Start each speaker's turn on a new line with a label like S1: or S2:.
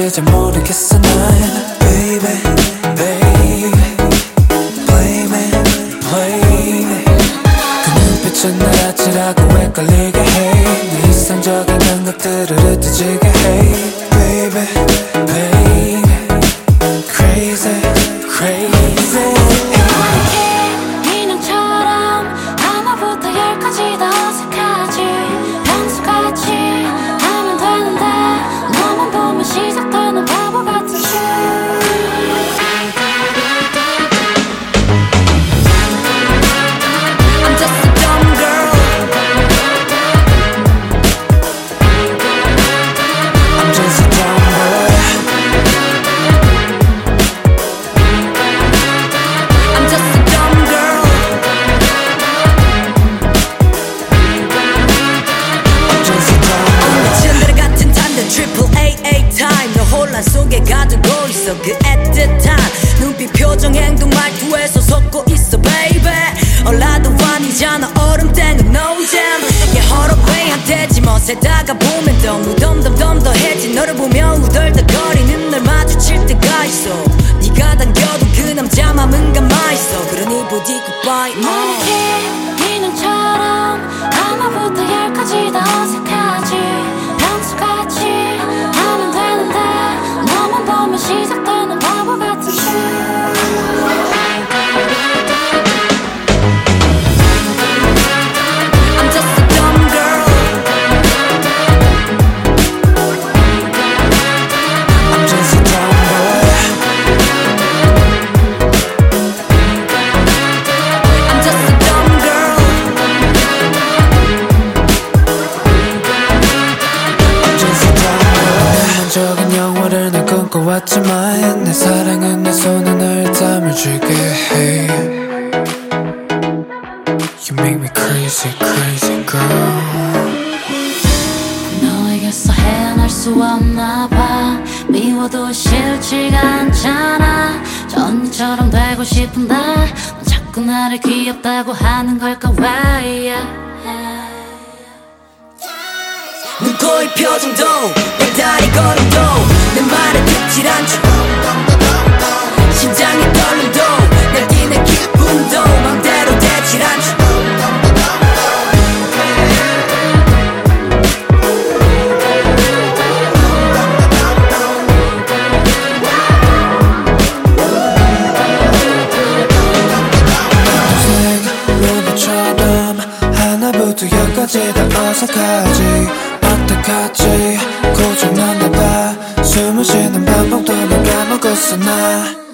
S1: 될지 잘 모르겠어 난 Baby, baby Play me, play me 그 눈빛은 날 아찔하고 헷갈리게 해 네 이상적인 감각들을 흩어지게 해 Baby, baby Crazy, crazy
S2: 인형처럼 하나부터 열까지 다 어색하지 평소같이 하면 되는데 너만 보면 시작되는 바보 같은 춤 I'm just a dumb girl
S1: I'm just a dumb boy
S2: I'm just a dumb girl
S1: I'm just a dumb boy
S3: 미친들 같은 탄들 triple AA time 너 혼란 속에 가두고 있어 그 애틋한 눈빛 표정 행동 말투에서 섞고 있어 baby 얼라도 아니잖아 얼음땡은 no jam 얘 허락웨이한테지 멋에다가 보면 더 무덤덤덤더해지 너를 보며 우덜덜거리는 널 마주칠 때가 있어 네가 당겨도 그 남자 맘은 가만있어 그러니 보디 굿바이
S2: 인형처럼 하나부터 열까지 다 어색하지 평소같이 하면 되는데 너만 보면 시작되는 바보 같은 춤
S3: I'm just a dumb girl
S1: I'm just a dumb boy
S3: I'm just a dumb girl
S1: I'm just a dumb boy 낭만적인 영화를 난 꿈꿔왔지만 내 사랑은 내 손에 널 담아줄게 hey. You make me crazy, crazy girl
S2: 너에게서 헤어날 수 없나 봐 미워도 싫지가 않잖아 전처럼 되고 싶은데 넌 자꾸 나를 귀엽다고 하는 걸까 왜
S3: 눈, 코, 입 표정도 내 다리 걸음도 내 말을 듣질 않죠 심장의 떨림도 날뛰는 기분도 맘대로 되질 않죠
S1: 로봇처럼 하나부터 열까지 다 어색하지 어떡하지 고장났나봐 숨을 쉬는 방법도 난 까먹었어 나